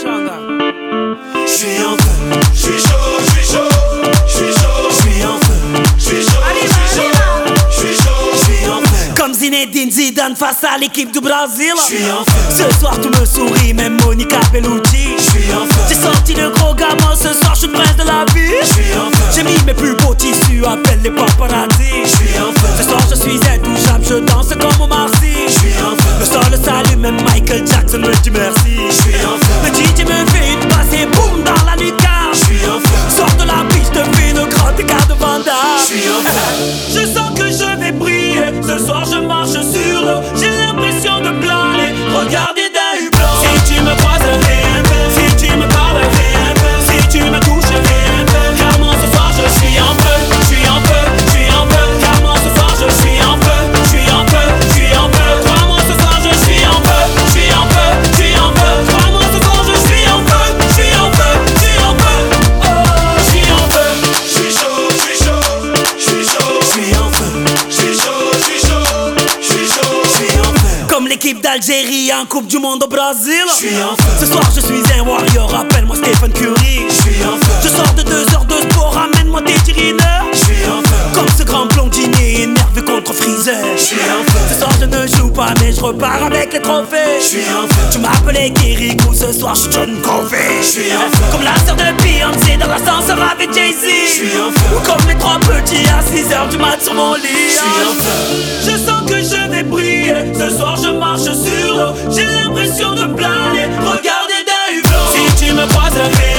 J'suis en feu, j'suis chaud, j'suis chaud, j'suis chaud, j'suis en feu, j'suis chaud, j'suis chaud, j'suis chaud, j'suis en feu. Comme Zinedine Zidane face à l'équipe du Brésil. J'suis en feu. Ce soir tu me souris, même Monica Bellucci. J'suis en feu. J'ai sorti le gros gamin, ce soir j'suis le prince de la vie. J'suis en feu. J'ai mis mes plus beaux tissus, appelle les paparazzi. J'suis en feu. Ce soir je suis intouchable, je danse comme Omar Sy. J'suis en feu. Le sol s'allume, même Michael Jackson me dit merci. J'suis en feu. Le DJ me fait une passe et boum dans la lucarne. J'suis en feu. Sors de la piste, te fais une grande écart de Vandame. J'suis en feu. Je sens que je vais briller. Ce soir je marche sur l'eau. J'ai l'impression de planer. Regardez d'un hublot. Si tu me croises, si tu me parles, si tu me touches, car moi ce soir je suis en feu. Je suis en feu, je suis en feu. Car moi ce soir je suis en feu. Je suis en feu, je suis en feu. Crois-moi ce soir je suis en feu. Je suis en feu, je suis en feu. Crois-moi ce soir je suis en feu. Je suis en feu, je suis en feu. Oh, je suis en feu. J'suis chaud, j'suis chaud, j'suis chaud, J'suis en feu. j'suis chaud, j'suis chaud, j'suis chaud, j'suis en feu. Comme l'équipe d'Algérie en Coupe du Monde au Brésil. J'suis en feu. Ce soir je suis un warrior, appelle-moi Stephen Curry. J'suis en feu. Je sors de 2 heures de sport, ramène-moi tes tirineurs. J'suis en feu. Comme ce grand blondinier énervé contre Freezer. J'suis en feu. Ce soir je ne joue pas mais je repars avec les trophées. J'suis en feu. Tu m'appelais Kirikou, ce soir je John Covey. J'suis en feu. Comme la sœur de Beyoncé dans l'ascenseur avec Jay-Z. J'suis en feu. Ou comme les 3 petits à 6h du mat sur mon lit. J'suis en feu. Je sens que je vais briller. Ce soir je marche sur l'eau. J'ai l'impression de planer. Regardez d'un hublot. Si tu me croises,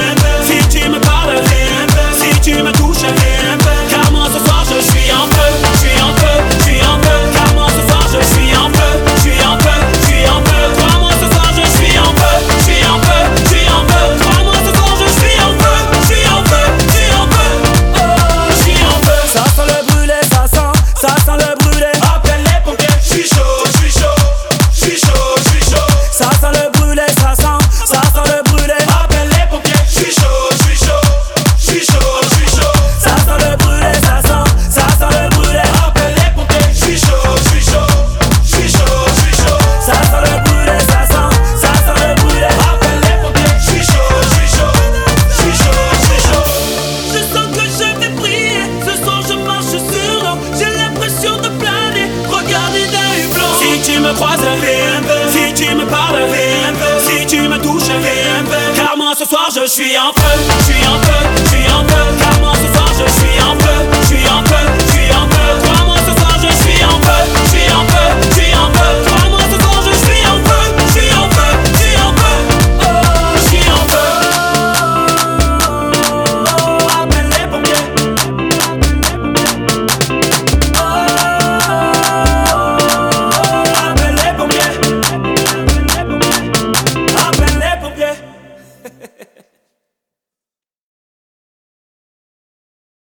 si tu me parles, si tu me touches, car moi ce soir je suis en feu. Je suis en feu, je suis en feu. Car moi ce soir je suis en feu. Je suis en feu, je suis en feu. Crois-moi ce soir je suis en feu. Je suis en feu, je suis en feu. Crois-moi ce soir je suis en feu. Je suis en feu, je suis en feu. Oh, je suis en feu. Ça sent le brûlé, ça sent le brûlé. Appelle les pompiers. J'suis chaud, j'suis chaud, j'suis chaud, j'suis chaud. Ça sent le brûlé, ça sent le brûlé. Appelle les pompiers. J'suis chaud, j'suis chaud, j'suis chaud, j'suis chaud. Ça sent le brûlé, ça sent le brûlé. Appelle les pompiers. J'suis chaud, j'suis chaud, j'suis chaud, j'suis chaud. Ça sent le brûlé, ça sent le brûlé. Appelle les pompiers. J'suis chaud, j'suis chaud, j'suis chaud, j'suis chaud. Je sens que je vais briller. Ce soir je marche sur l'eau. J'ai l'impression de planer. Regardez d'un hublot. Si tu me croises, si tu me parles, si tu me touches, car moi ce soir je suis en feu. Je suis en feu.